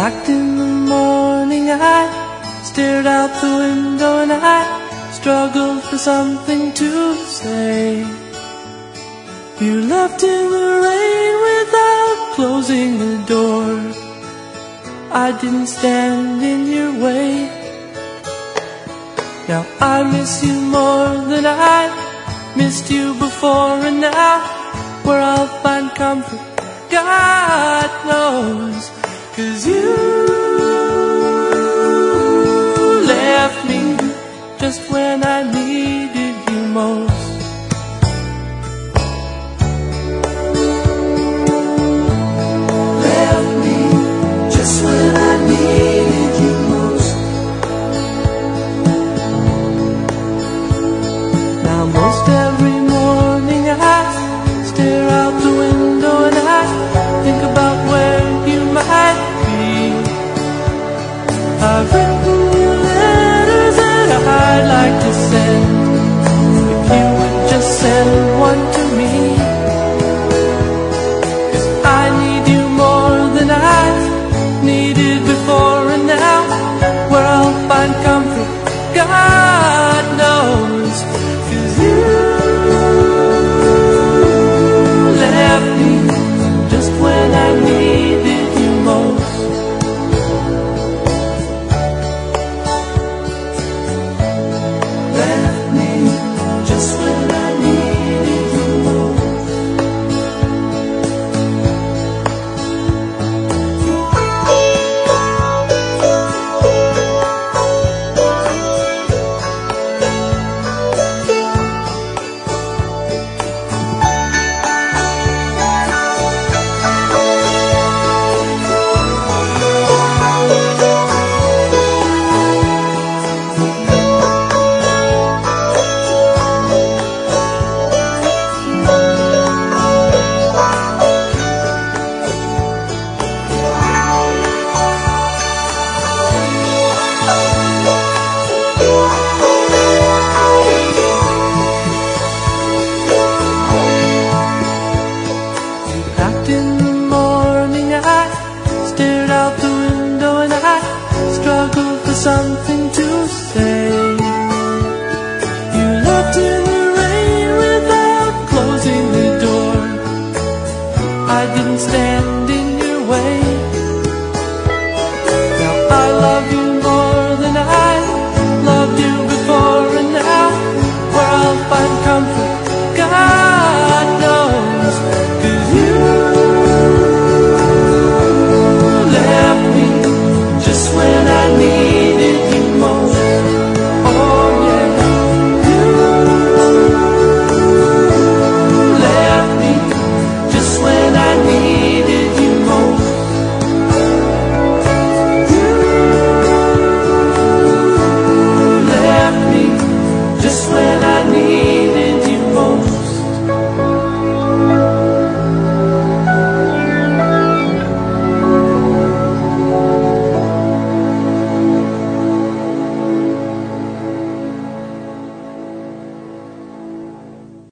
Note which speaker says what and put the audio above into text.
Speaker 1: packed in the morning, I stared out the window and I struggled for something to say. You left in the rain without closing the door. I didn't stand in your way. Now I miss you more than I missed you before, and now where I'll find comfort, God knows. 'Cause you left me just when I needed you most. Left me just when I needed you most. Now most every morning I stare out the window and I think about where you might be. I've written you letters that I'd like to send, if you would just send one to me. 'Cause I need you more than I needed before, and now where I'll find comfort, God knows. 'Cause you left me just when I needed you most. Left me just when I needed you most. Packed in the morning, I stared out the window and I struggled for something to say. You left in the rain without closing the door. I didn't stand in your way. Now I love you more than I loved you